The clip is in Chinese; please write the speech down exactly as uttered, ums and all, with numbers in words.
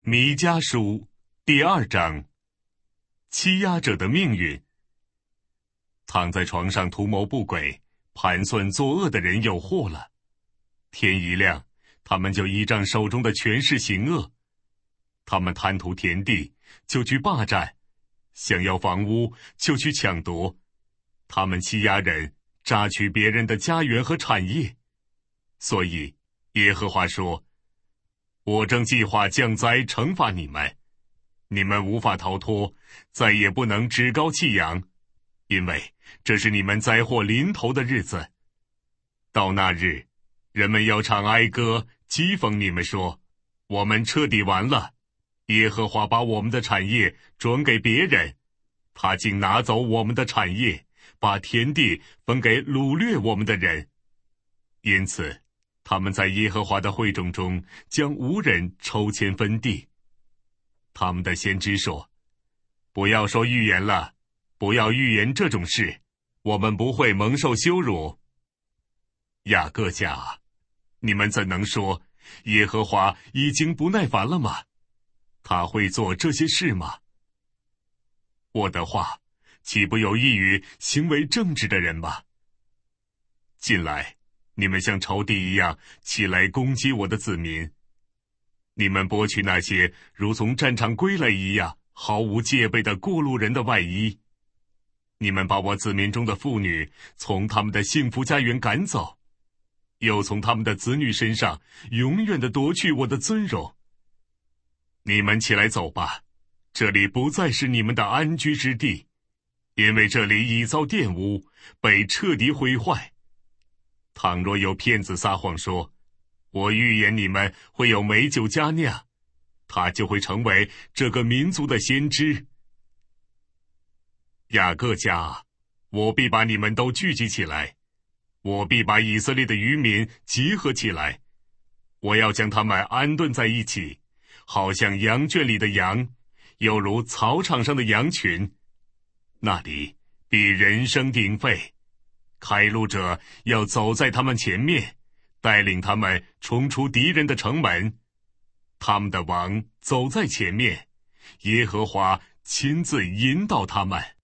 弥迦书第二章，欺压者的命运。躺在床上图谋不轨、盘算作恶的人有祸了。天一亮，他们就依仗手中的权势行恶。他们贪图田地，就去霸占；想要房屋，就去抢夺。他们欺压人，榨取别人的家园和产业。所以耶和华说，我正计划降灾惩罚你们，你们无法逃脱，再也不能趾高气扬，因为这是你们灾祸临头的日子。到那日，人们要唱哀歌，讥讽你们说，我们彻底完了，耶和华把我们的产业转给别人，他竟拿走我们的产业，把田地分给掳掠我们的人。因此他们在耶和华的会众中将无人抽签分地。他们的先知说，不要说预言了，不要预言这种事，我们不会蒙受羞辱。雅各家，你们怎能说耶和华已经不耐烦了吗？他会做这些事吗？我的话岂不有益于行为正直的人吗？近来你们像仇敌一样起来攻击我的子民，你们剥去那些如从战场归来一样毫无戒备的过路人的外衣，你们把我子民中的妇女从他们的幸福家园赶走，又从他们的子女身上永远地夺去我的尊荣。你们起来走吧，这里不再是你们的安居之地，因为这里已遭玷污，被彻底毁坏。倘若有骗子撒谎说，我预言你们会有美酒佳酿，他就会成为这个民族的先知。雅各家，我必把你们都聚集起来，我必把以色列的渔民集合起来，我要将他们安顿在一起，好像羊圈里的羊，又如草场上的羊群。那里必人声鼎沸，开路者要走在他们前面，带领他们冲出敌人的城门。他们的王走在前面，耶和华亲自引导他们。